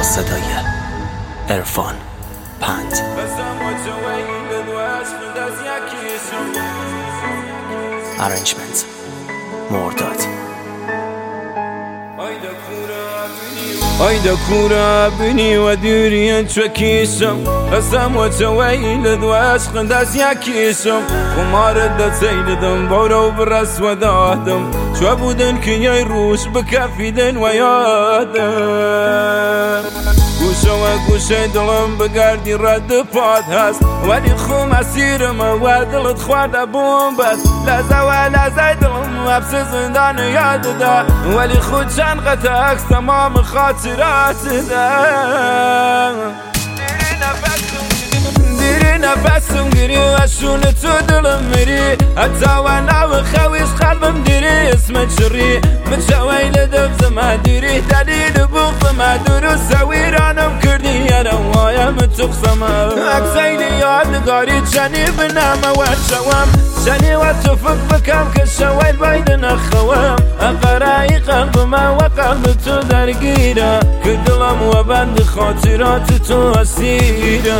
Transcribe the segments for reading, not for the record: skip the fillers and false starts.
صدای عرفان پند. ارنجمنت مرداد. Ayda kura bini ve dürüyen çökişim Esem ve çeveyli dvaşkın des yakişim Kumarı da seyledim Bavrav bıras ve dahdım Şvabudun ki yay ruş Bikafidin ve yadım Guşa ve guşa dilim Bigardی رد پاد هست ولی خو مسیرم و دلت خورده بوم بس لحظه و لحظه دلم حبس زندان یاد ده ولی خود چند قطع عکس تمام خاطرات ده دیری نفسم گیری و شون تو دلم میری حتی و نو خویش قلبم دیری اسمت شری متشوی لدفزم دیری دلیل بغضم درست ویرانم کردی یارم وایم تقسم اکسیلی یادگاری چنی بنام و شوام شنی و تفق بکم که شویل باید نخوام اقرای قلبم و قلب تو درگیره که دلم و بند خاطرات تو اسیره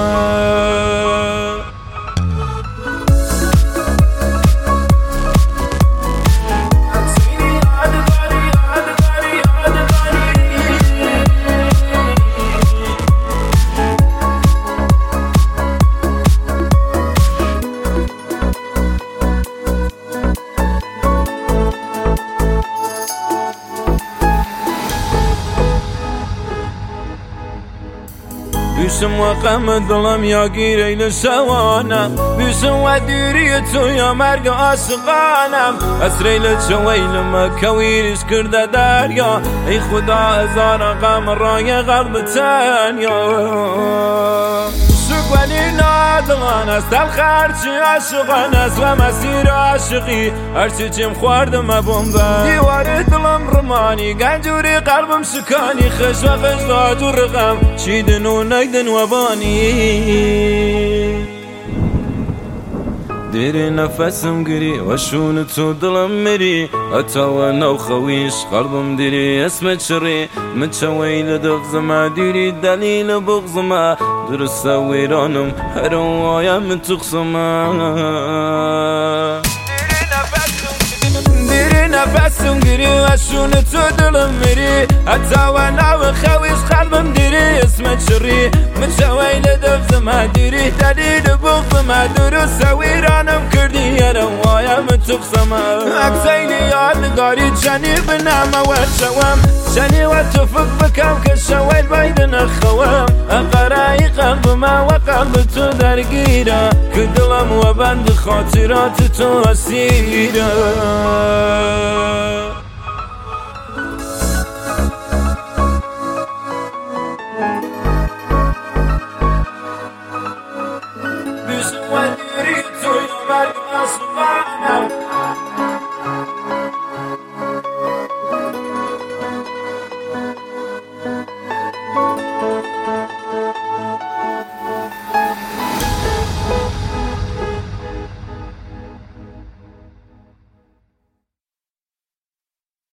بیشم و غم دلم یا گیره شوانم بیشم و دیری تو یا مرگ عاشقانم اسریل چویلم کویرش کرده دریا ای خدا هزار غم رای قلب تنیا شک ولی نادلان است تلخ هرچی عاشقان است و مسیر عاشقی هرچی چیم خوردم بومبه دیوار دلم رمانی گنجوری قلبم شکانی خش و خش داد و رقم چیدن و نگدن و بانی دیری نفسم گری و شون تو دلم میری حتی و نو خویش قلبم دیری اسمت شری متشوی لدفزم دیری دلیل بغزم درست ویرانم هر وایم تقسم دیری نفسم گری و شون تو دلم میری حتی و نو خویش قلبم دیری اسمت شری متشوی لدفزم دیری دلیل بغزم درست ویرانم کردی یارم وایم تقسم اکسیلی یادگاری چنی بنام و شوام شنی و تفق بکم که شویل باید نخوام اقرای قلبم و قلب تو درگیره که دلم و بند خاطرات تو اسیره